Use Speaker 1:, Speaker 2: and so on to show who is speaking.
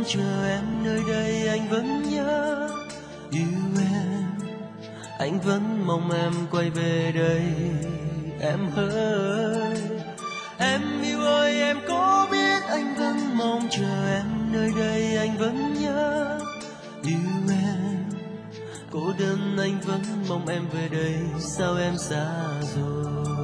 Speaker 1: chờ em nơi đây, anh vẫn nhớ yêu em. Anh vẫn mong em quay về đây em ơi. Em yêu ơi, em có biết anh vẫn mong chờ em nơi đây, anh vẫn nhớ yêu em. Cô đơn anh vẫn mong em về đây, sao em xa rồi.